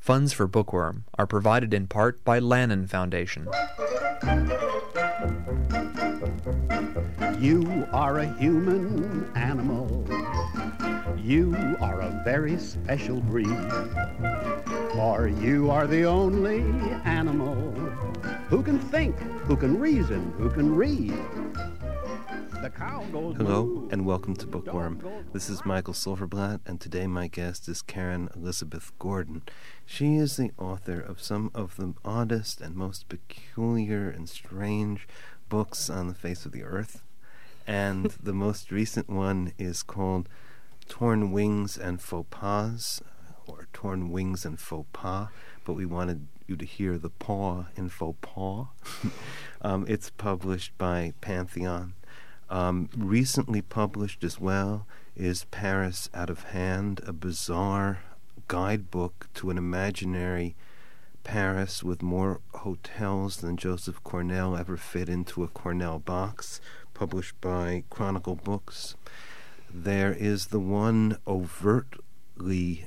Funds for Bookworm are provided in part by Lannan Foundation. You are a human animal. You are a very special breed. For you are the only animal who can think, who can reason, who can read. The cow goes Hello, moo. and welcome to Bookworm. This is Michael Silverblatt, and today my guest is Karen Elizabeth Gordon. She is the author of some of the oddest and most peculiar and strange books on the face of the earth. And the most recent one is called Torn Wings and Faux Pas, or Torn Wings and Faux Pas, but we wanted you to hear the paw in faux pas. It's published by Pantheon. Recently published as well is Paris Out of Hand, a bizarre guidebook to an imaginary Paris with more hotels than Joseph Cornell ever fit into a Cornell box, published by Chronicle Books. There is the one overtly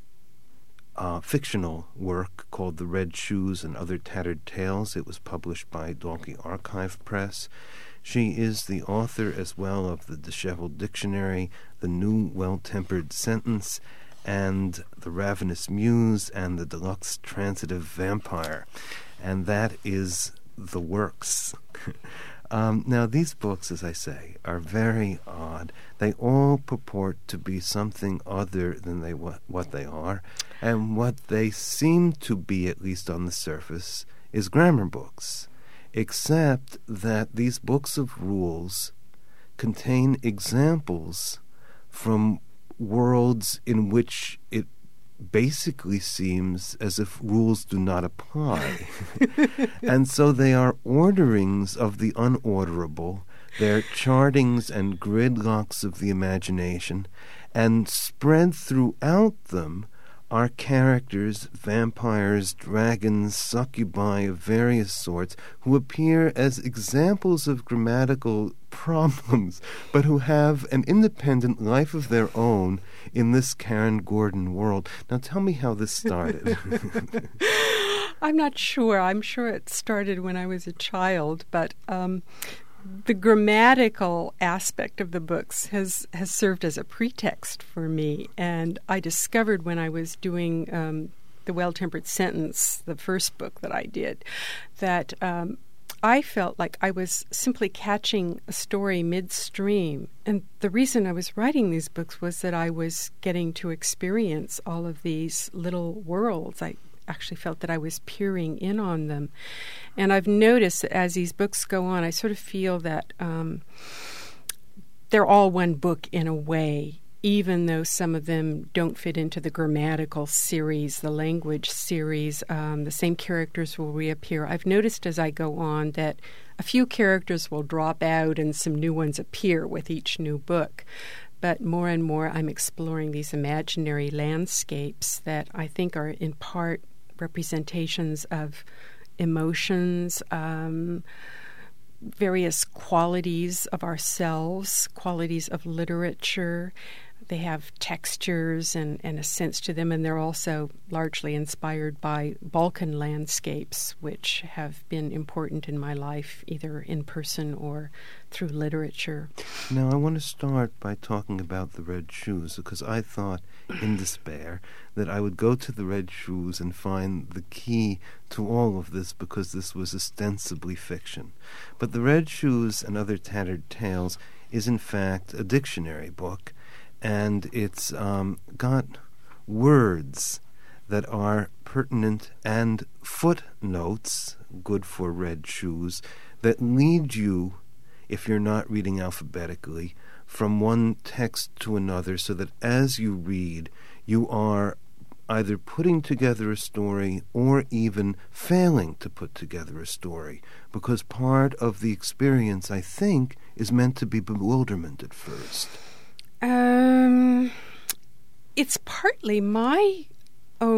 fictional work called The Red Shoes and Other Tattered Tales. It was published by Dalkey Archive Press. She is the author as well of The Disheveled Dictionary, The New Well-Tempered Sentence, and The Ravenous Muse, and The Deluxe Transitive Vampire. And that is the works. Now, these books, as I say, are very odd. They all purport to be something other than what they are. And what they seem to be, at least on the surface, is grammar books. Except that these books of rules contain examples from worlds in which it basically seems as if rules do not apply. And so they are orderings of the unorderable. They're chartings and gridlocks of the imagination, and spread throughout them are characters, vampires, dragons, succubi of various sorts, who appear as examples of grammatical problems, but who have an independent life of their own in this Karen Gordon world. Now tell me how this started. I'm not sure. I'm sure it started when I was a child, but the grammatical aspect of the books has served as a pretext for me. And I discovered when I was doing The Well-Tempered Sentence, the first book that I did, that I felt like I was simply catching a story midstream. And the reason I was writing these books was that I was getting to experience all of these little worlds. I actually felt that I was peering in on them. And I've noticed that as these books go on, I sort of feel that they're all one book in a way, even though some of them don't fit into the grammatical series, the language series. The same characters will reappear. I've noticed as I go on that a few characters will drop out and some new ones appear with each new book. But more and more I'm exploring these imaginary landscapes that I think are in part representations of emotions, various qualities of ourselves, qualities of literature. They have textures and a sense to them, and they're also largely inspired by Balkan landscapes, which have been important in my life, either in person or through literature. Now, I want to start by talking about The Red Shoes, because I thought, in despair, that I would go to The Red Shoes and find the key to all of this, because this was ostensibly fiction. But The Red Shoes and Other Tattered Tales is, in fact, a dictionary book, and it's got words that are pertinent and footnotes, good for red shoes, that lead you, if you're not reading alphabetically, from one text to another, so that as you read, you are either putting together a story or even failing to put together a story, because part of the experience, I think, is meant to be bewilderment at first. It's partly my own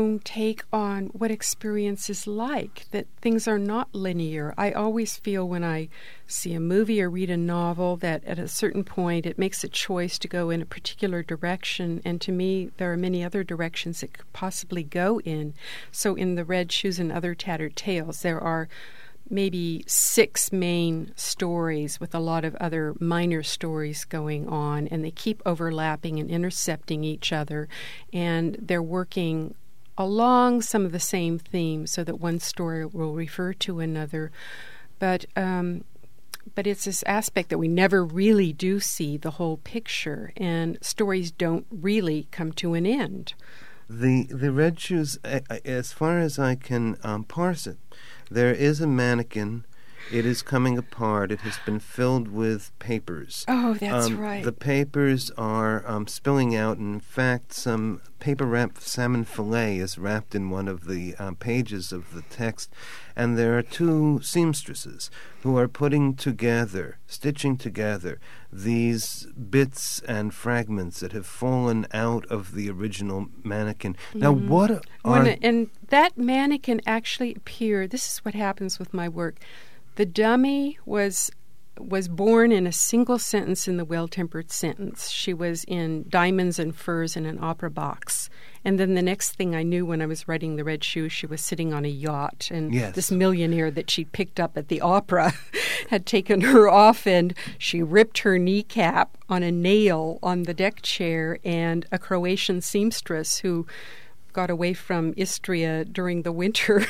own take on what experience is like, that things are not linear. I always feel when I see a movie or read a novel that at a certain point it makes a choice to go in a particular direction, and to me there are many other directions it could possibly go in. So in The Red Shoes and Other Tattered Tales, there are maybe 6 main stories with a lot of other minor stories going on, and they keep overlapping and intercepting each other, and they're working along some of the same themes so that one story will refer to another. But it's this aspect that we never really do see the whole picture, and stories don't really come to an end. The Red Shoes, as far as I can parse it, there is a mannequin. It is coming apart. It has been filled with papers. Oh, that's right. The papers are spilling out. In fact, some paper-wrapped salmon fillet is wrapped in one of the pages of the text. And there are 2 seamstresses who are stitching together these bits and fragments that have fallen out of the original mannequin. Now, what are... And that mannequin actually appeared... This is what happens with my work. The dummy was born in a single sentence in the Well-Tempered Sentence. She was in diamonds and furs in an opera box. And then the next thing I knew when I was writing The Red Shoes, she was sitting on a yacht. And this millionaire that she'd picked up at the opera had taken her off, and she ripped her kneecap on a nail on the deck chair. And a Croatian seamstress who got away from Istria during the winter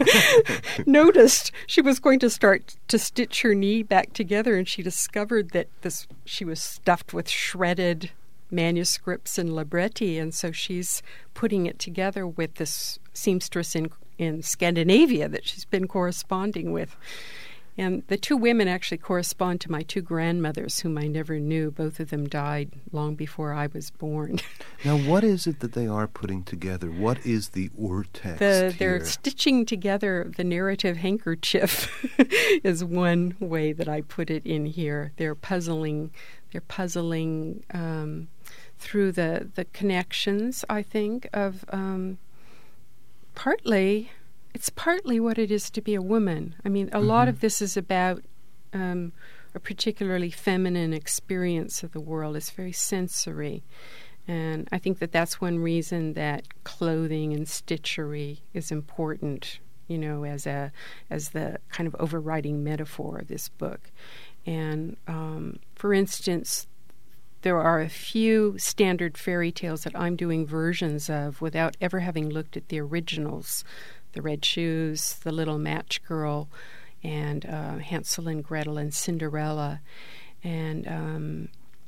noticed she was going to start to stitch her knee back together, and she discovered that she was stuffed with shredded manuscripts and libretti, and so she's putting it together with this seamstress in Scandinavia that she's been corresponding with. And the 2 women actually correspond to my 2 grandmothers, whom I never knew. Both of them died long before I was born. Now, what is it that they are putting together? What is the urtext They're stitching together the narrative handkerchief is one way that I put it in here. They're puzzling through the connections, I think, of It's partly what it is to be a woman. I mean, a lot of this is about a particularly feminine experience of the world. It's very sensory. And I think that that's one reason that clothing and stitchery is important, as the kind of overriding metaphor of this book. And, for instance, there are a few standard fairy tales that I'm doing versions of without ever having looked at the originals. The Red Shoes, The Little Match Girl, and Hansel and Gretel and Cinderella, and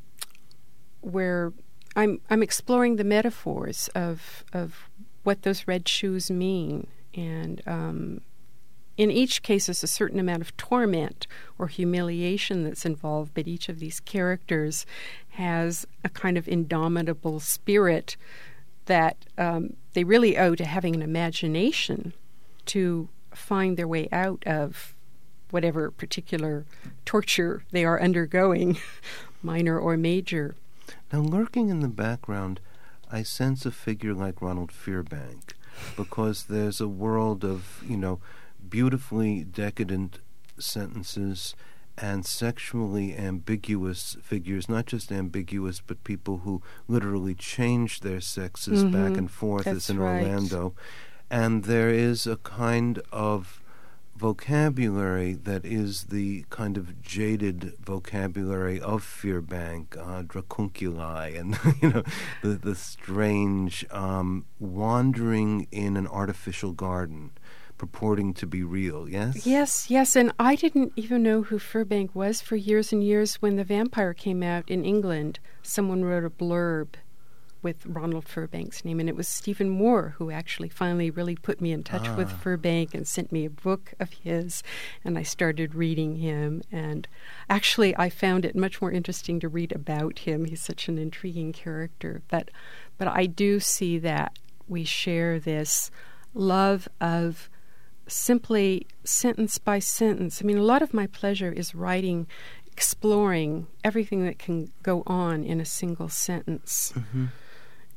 where I'm exploring the metaphors of what those red shoes mean, and in each case there's a certain amount of torment or humiliation that's involved, but each of these characters has a kind of indomitable spirit that they really owe to having an imagination to find their way out of whatever particular torture they are undergoing, minor or major. Now, lurking in the background, I sense a figure like Ronald Fairbank, because there's a world of, beautifully decadent sentences and sexually ambiguous figures, not just ambiguous, but people who literally change their sexes back and forth, as in Orlando. And there is a kind of vocabulary that is the kind of jaded vocabulary of Fairbank, dracunculi, and the strange wandering in an artificial garden, purporting to be real, yes? Yes, and I didn't even know who Fairbank was for years and years. When The Vampire came out in England, someone wrote a blurb with Ronald Fairbank's name, and it was Stephen Moore who actually finally really put me in touch with Fairbank and sent me a book of his, and I started reading him, and actually I found it much more interesting to read about him. He's such an intriguing character, but I do see that we share this love of simply sentence by sentence. I mean, a lot of my pleasure is writing, exploring everything that can go on in a single sentence.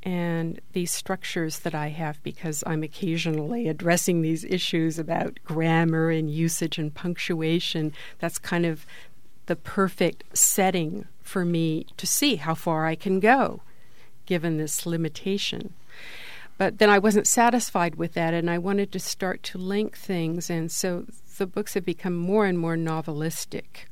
and these structures that I have, because I'm occasionally addressing these issues about grammar and usage and punctuation, that's kind of the perfect setting for me to see how far I can go, given this limitation. But then I wasn't satisfied with that, and I wanted to start to link things, and so the books have become more and more novelistic.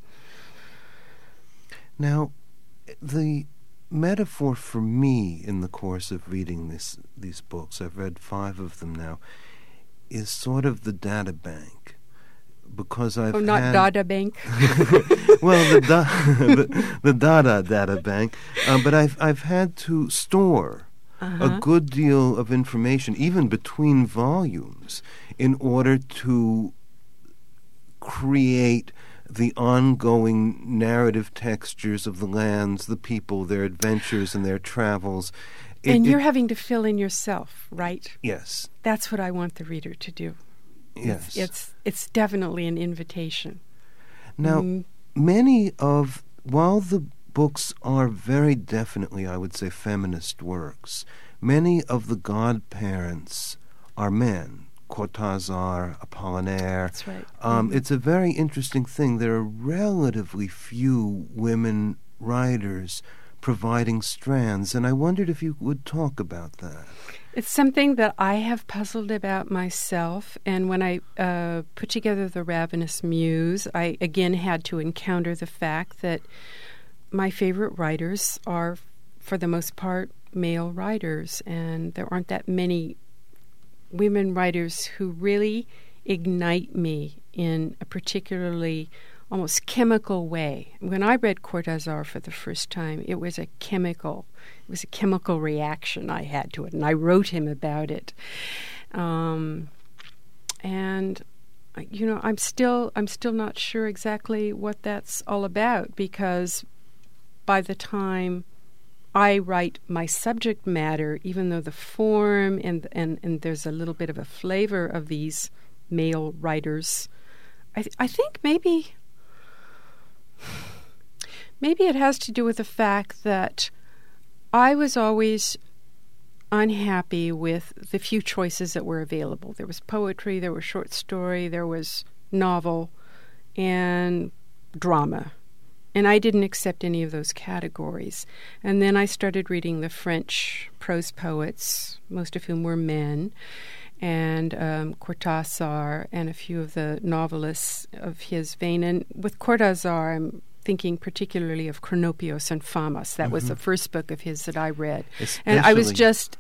Now, the metaphor for me in the course of reading these books, I've read 5 of them now, is sort of the data bank. Because I've not Dada Bank. Well, the data bank, but I've had to store a good deal of information, even between volumes, in order to create the ongoing narrative textures of the lands, the people, their adventures and their travels. And you're having to fill in yourself, right? Yes. That's what I want the reader to do. Yes. It's definitely an invitation. Now, while the books are very definitely, I would say, feminist works, many of the godparents are men. Cortázar, Apollinaire. That's right. It's a very interesting thing. There are relatively few women writers providing strands, and I wondered if you would talk about that. It's something that I have puzzled about myself, and when I put together The Ravenous Muse, I again had to encounter the fact that my favorite writers are, for the most part, male writers, and there aren't that many women writers who really ignite me in a particularly almost chemical way. When I read Cortázar for the first time, it was a chemical reaction I had to it, and I wrote him about it. And you know, I'm still not sure exactly what that's all about, because by the time I write my subject matter, even though the form and there's a little bit of a flavor of these male writers, I think maybe it has to do with the fact that I was always unhappy with the few choices that were available. There was poetry, there was short story, there was novel, and drama. And I didn't accept any of those categories. And then I started reading the French prose poets, most of whom were men, and Cortázar and a few of the novelists of his vein. And with Cortázar, I'm thinking particularly of Cronopios and Famas. That was the first book of his that I read. And I was just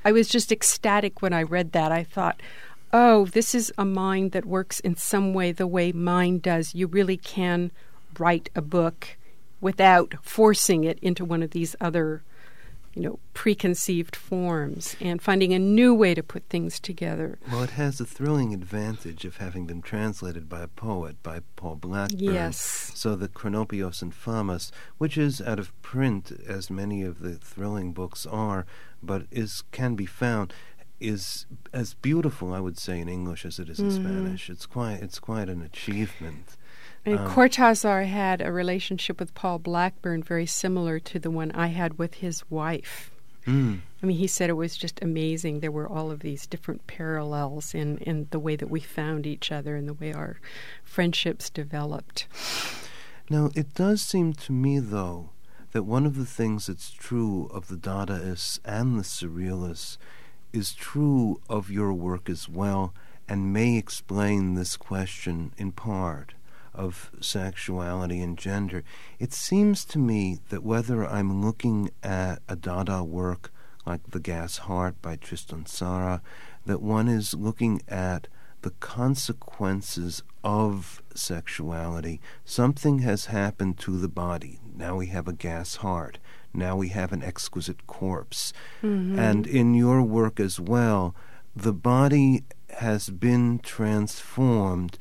ecstatic when I read that. I thought, oh, this is a mind that works in some way the way mine does. You really can write a book without forcing it into one of these other, preconceived forms, and finding a new way to put things together. Well, it has the thrilling advantage of having been translated by a poet, by Paul Blackburn. Yes. So the Cronopios and Famas, which is out of print, as many of the thrilling books are, but can be found, is as beautiful, I would say, in English as it is in Spanish. It's quite an achievement. And Cortázar had a relationship with Paul Blackburn very similar to the one I had with his wife. I mean, he said it was just amazing. There were all of these different parallels in the way that we found each other and the way our friendships developed. Now, it does seem to me, though, that one of the things that's true of the Dadaists and the Surrealists is true of your work as well, and may explain this question in part of sexuality and gender. It seems to me that whether I'm looking at a Dada work like The Gas Heart by Tristan Tzara, that one is looking at the consequences of sexuality. Something has happened to the body. Now we have a gas heart. Now we have an exquisite corpse. And in your work as well, the body has been transformed.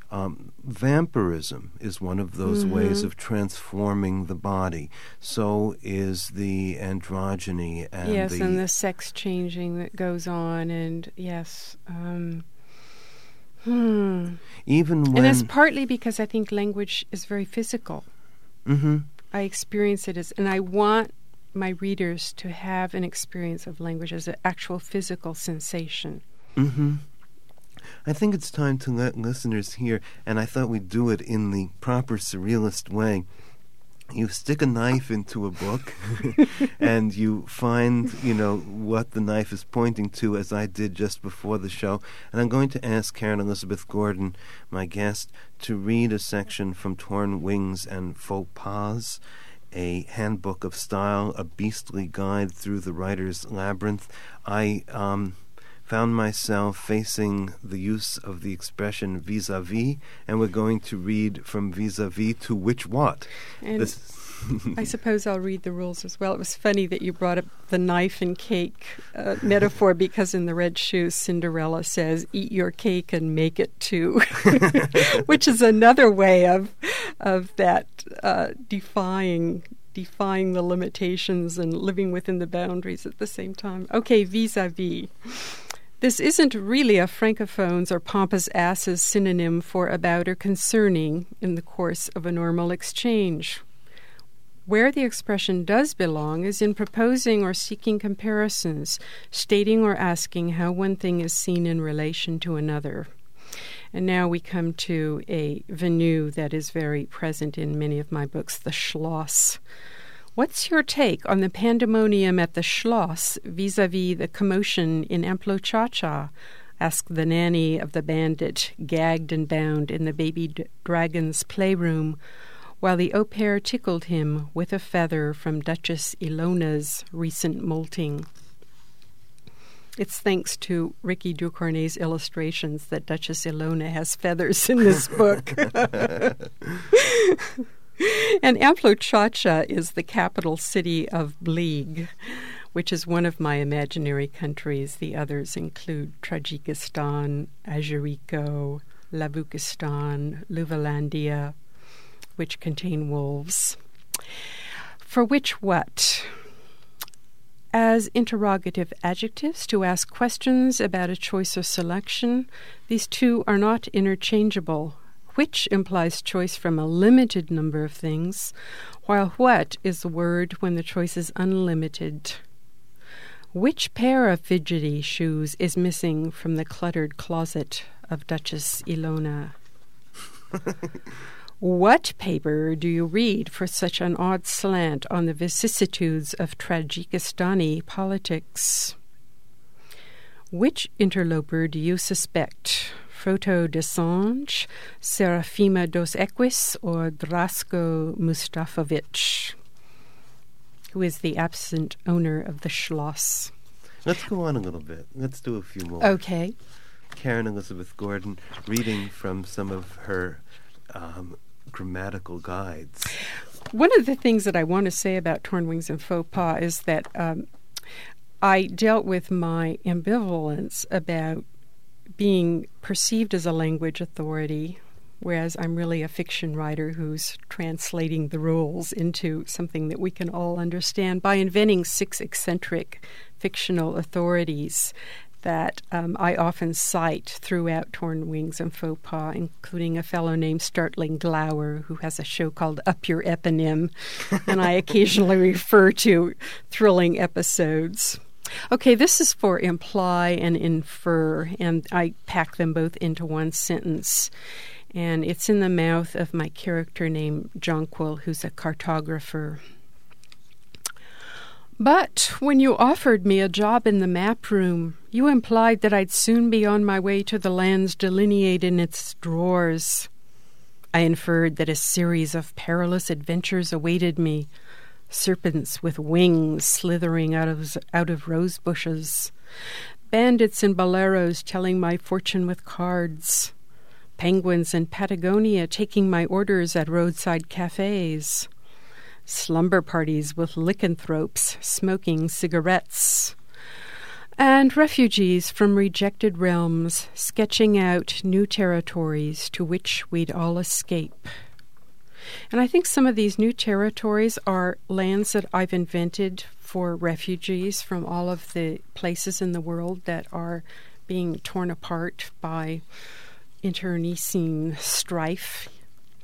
Vampirism is one of those ways of transforming the body. So is the androgyny and and the sex changing that goes on, and yes. Even when... And that's partly because I think language is very physical. I experience it as, and I want my readers to have an experience of language as an actual physical sensation. Mm-hmm. I think it's time to let listeners hear, and I thought we'd do it in the proper surrealist way. You stick a knife into a book and you find, what the knife is pointing to, as I did just before the show. And I'm going to ask Karen Elizabeth Gordon, my guest, to read a section from Torn Wings and Faux Pas, a handbook of style, a beastly guide through the writer's labyrinth. I found myself facing the use of the expression vis-a-vis, and we're going to read from vis-a-vis to which what. And I suppose I'll read the rules as well. It was funny that you brought up the knife and cake metaphor, because in The Red Shoes, Cinderella says, "Eat your cake and make it too," which is another way of that defying the limitations and living within the boundaries at the same time. Okay, vis-a-vis. This isn't really a francophones or pompous asses synonym for about or concerning in the course of a normal exchange. Where the expression does belong is in proposing or seeking comparisons, stating or asking how one thing is seen in relation to another. And now we come to a venue that is very present in many of my books, the Schloss. What's your take on the pandemonium at the Schloss vis-a-vis the commotion in Amplo Cha-Cha? Asked the nanny of the bandit, gagged and bound in the baby dragon's playroom, while the au pair tickled him with a feather from Duchess Ilona's recent molting. It's thanks to Ricky Ducournay's illustrations that Duchess Ilona has feathers in this book. And Amplo Cha-Cha is the capital city of Bleeg, which is one of my imaginary countries. The others include Tajikistan, Azeriko, Lavukistan, Luvalandia, which contain wolves. For which what? As interrogative adjectives to ask questions about a choice or selection, these two are not interchangeable. Which implies choice from a limited number of things, while what is the word when the choice is unlimited. Which pair of fidgety shoes is missing from the cluttered closet of Duchess Ilona? What paper do you read for such an odd slant on the vicissitudes of Tajikistani politics? Which interloper do you suspect? Froto Desange, Serafima dos Equis, or Drasko Mustafovic, who is the absent owner of the Schloss? Let's go on a little bit. Let's do a few more. Okay. Karen Elizabeth Gordon, reading from some of her grammatical guides. One of the things that I want to say about Torn Wings and Faux Pas is that I dealt with my ambivalence about being perceived as a language authority, whereas I'm really a fiction writer who's translating the rules into something that we can all understand by inventing 6 eccentric fictional authorities that I often cite throughout Torn Wings and Faux Pas, including a fellow named Startling Glower, who has a show called Up Your Eponym, and I occasionally refer to thrilling episodes. Okay, this is for imply and infer, and I pack them both into one sentence. And it's in the mouth of my character named Jonquil, who's a cartographer. But when you offered me a job in the map room, you implied that I'd soon be on my way to the lands delineated in its drawers. I inferred that a series of perilous adventures awaited me. Serpents with wings slithering out of rose bushes, bandits in boleros telling my fortune with cards, penguins in Patagonia taking my orders at roadside cafes, slumber parties with lycanthropes smoking cigarettes, and refugees from rejected realms sketching out new territories to which we'd all escape. And I think some of these new territories are lands that I've invented for refugees from all of the places in the world that are being torn apart by internecine strife.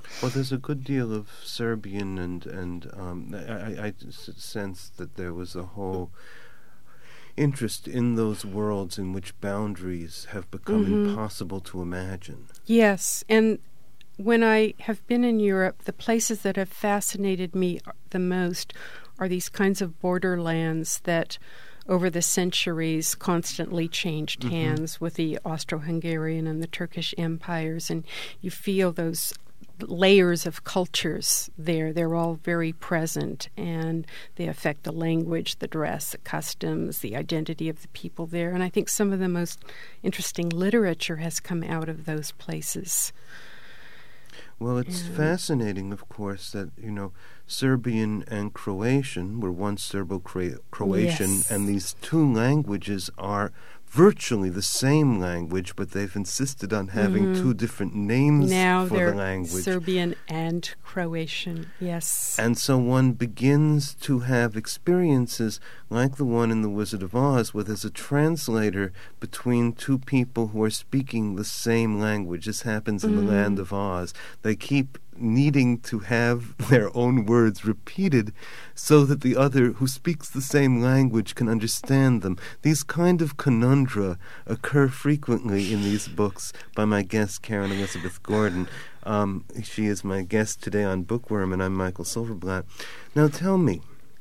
Well, there's a good deal of Serbian, and I sense that there was a whole interest in those worlds in which boundaries have become impossible to imagine. Yes, and when I have been in Europe, the places that have fascinated me the most are these kinds of borderlands that over the centuries constantly changed hands with the Austro-Hungarian and the Turkish empires, and you feel those layers of cultures there. They're all very present, and they affect the language, the dress, the customs, the identity of the people there. And I think some of the most interesting literature has come out of those places. Well, it's fascinating, of course, that, Serbian and Croatian were once Serbo-Croatian, Yes. and these two languages are virtually the same language, but they've insisted on having two different names Now for they're the language. Serbian and Croatian, yes. And so one begins to have experiences like the one in The Wizard of Oz, where there's a translator between two people who are speaking the same language. This happens in the Land of Oz. They keep needing to have their own words repeated so that the other who speaks the same language can understand them. These kind of conundra occur frequently in these books by my guest, Karen Elizabeth Gordon. She is my guest today on Bookworm, and I'm Michael Silverblatt. Now tell me.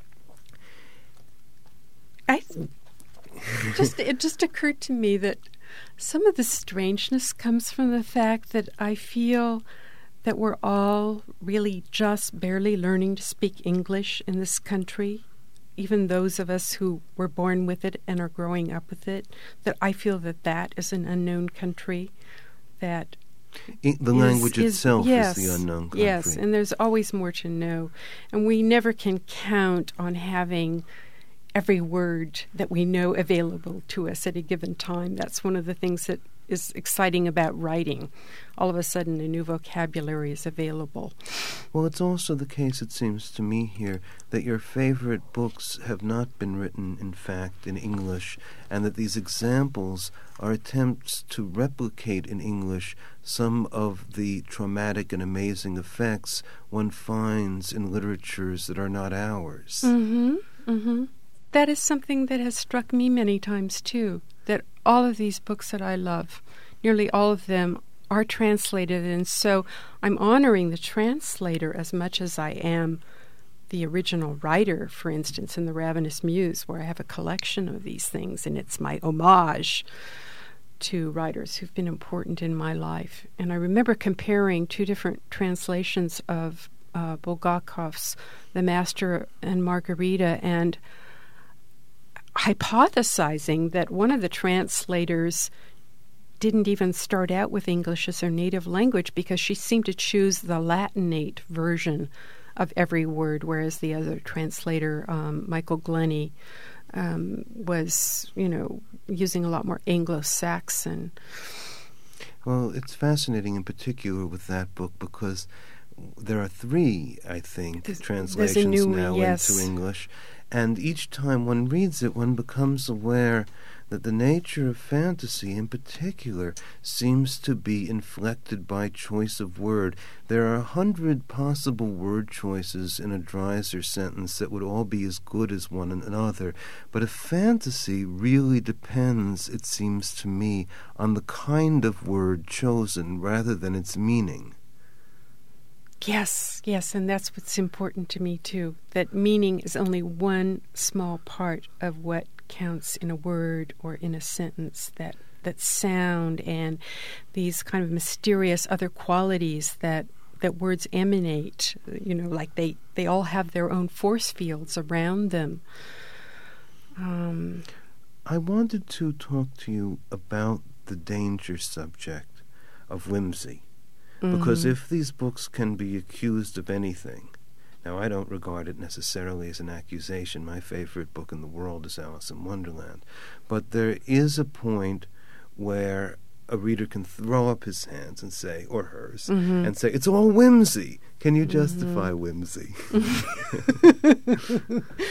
It just occurred to me that some of the strangeness comes from the fact that I feel that we're all really just barely learning to speak English in this country, even those of us who were born with it and are growing up with it, that I feel that is an unknown country, that the language itself yes, is the unknown country. Yes, and there's always more to know. And we never can count on having every word that we know available to us at a given time. That's one of the things that is exciting about writing. All of a sudden, a new vocabulary is available. Well, it's also the case, it seems to me here, that your favorite books have not been written, in fact, in English, and that these examples are attempts to replicate in English some of the traumatic and amazing effects one finds in literatures that are not ours. That is something that has struck me many times, too, that all of these books that I love, nearly all of them, are translated, and so I'm honoring the translator as much as I am the original writer, for instance, in The Ravenous Muse, where I have a collection of these things, and it's my homage to writers who've been important in my life. And I remember comparing two different translations of Bulgakov's The Master and Margarita, and hypothesizing that one of the translators didn't even start out with English as her native language because she seemed to choose the Latinate version of every word, whereas the other translator, Michael Glennie, was, using a lot more Anglo-Saxon. Well, it's fascinating in particular with that book because there are three, I think, translations now into English. And each time one reads it, one becomes aware that the nature of fantasy in particular seems to be inflected by choice of word. There are 100 possible word choices in a Dreiser sentence that would all be as good as one another. But a fantasy really depends, it seems to me, on the kind of word chosen rather than its meaning. Yes, and that's what's important to me, too, that meaning is only one small part of what counts in a word or in a sentence, that sound and these kind of mysterious other qualities that words emanate, like they all have their own force fields around them. I wanted to talk to you about the danger subject of whimsy. Because if these books can be accused of anything, now I don't regard it necessarily as an accusation. My favorite book in the world is Alice in Wonderland. But there is a point where a reader can throw up his hands and say, or hers, and say, it's all whimsy. Can you justify whimsy?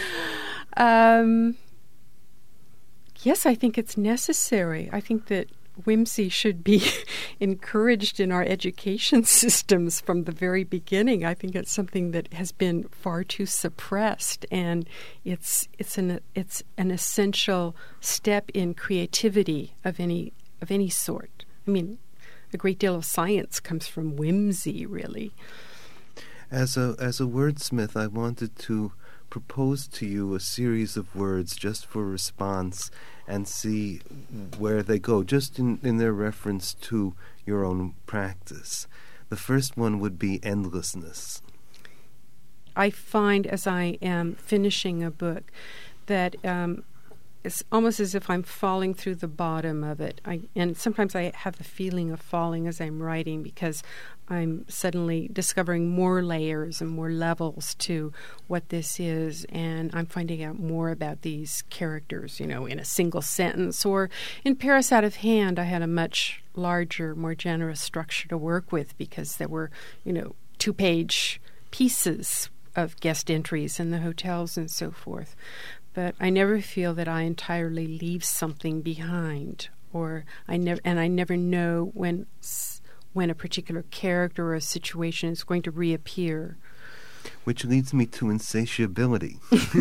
Yes, I think it's necessary. I think that whimsy should be encouraged in our education systems from the very beginning. I think it's something that has been far too suppressed, and it's an essential step in creativity of any sort. I mean, a great deal of science comes from whimsy, really. As a wordsmith, I wanted to propose to you a series of words just for response and see where they go, just in their reference to your own practice. The first one would be endlessness. I find as I am finishing a book that it's almost as if I'm falling through the bottom of it. And sometimes I have the feeling of falling as I'm writing because I'm suddenly discovering more layers and more levels to what this is, and I'm finding out more about these characters, in a single sentence. Or in Paris Out of Hand, I had a much larger, more generous structure to work with because there were, 2-page pieces of guest entries in the hotels and so forth. But I never feel that I entirely leave something behind, or I never know when a particular character or a situation is going to reappear. Which leads me to insatiability.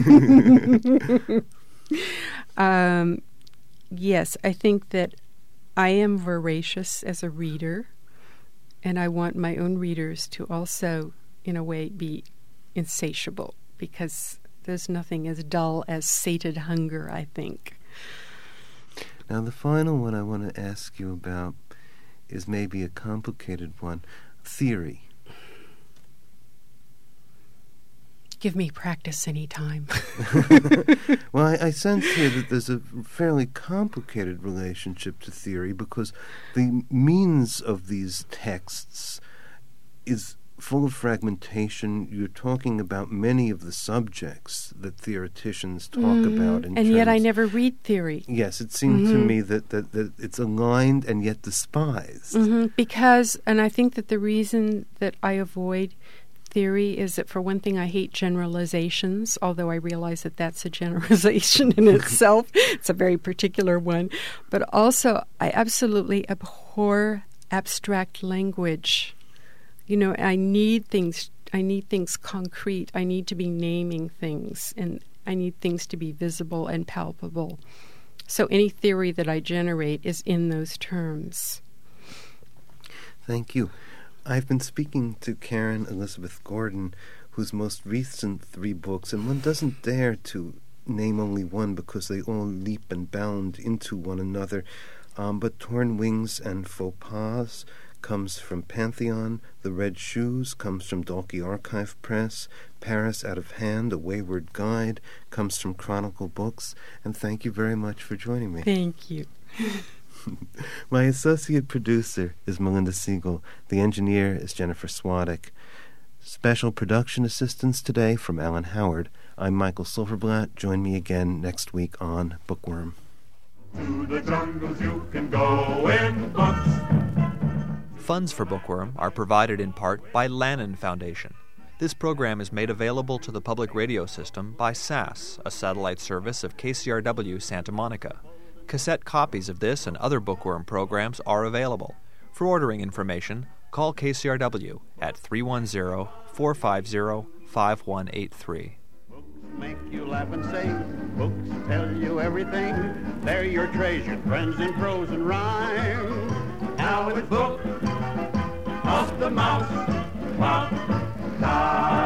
Yes, I think that I am voracious as a reader, and I want my own readers to also, in a way, be insatiable, because there's nothing as dull as sated hunger, I think. Now, the final one I want to ask you about is maybe a complicated one. Theory. Give me practice any time. Well, I sense here that there's a fairly complicated relationship to theory because the means of these texts is full of fragmentation. You're talking about many of the subjects that theoreticians talk about. And yet I never read theory. Yes, it seemed to me that it's aligned and yet despised. Because, and I think that the reason that I avoid theory is that, for one thing, I hate generalizations, although I realize that that's a generalization in itself. It's a very particular one. But also, I absolutely abhor abstract language. I need things concrete. I need to be naming things, and I need things to be visible and palpable. So any theory that I generate is in those terms. Thank you. I've been speaking to Karen Elizabeth Gordon, whose most recent 3 books, and one doesn't dare to name only one because they all leap and bound into one another, but Torn Wings and Faux Pas comes from Pantheon. The Red Shoes comes from Dalkey Archive Press. Paris Out of Hand, A Wayward Guide, comes from Chronicle Books. And thank you very much for joining me. Thank you. My associate producer is Melinda Siegel. The engineer is Jennifer Swadek. Special production assistance today from Alan Howard. I'm Michael Silverblatt. Join me again next week on Bookworm. To the jungles you can go in books. Funds for Bookworm are provided in part by Lannan Foundation. This program is made available to the public radio system by SAS, a satellite service of KCRW Santa Monica. Cassette copies of this and other Bookworm programs are available. For ordering information, call KCRW at 310-450-5183. Make you laugh and sing. Books tell you everything. They're your treasured friends in prose and rhyme. Now it's Book of the Mouse. Mouse.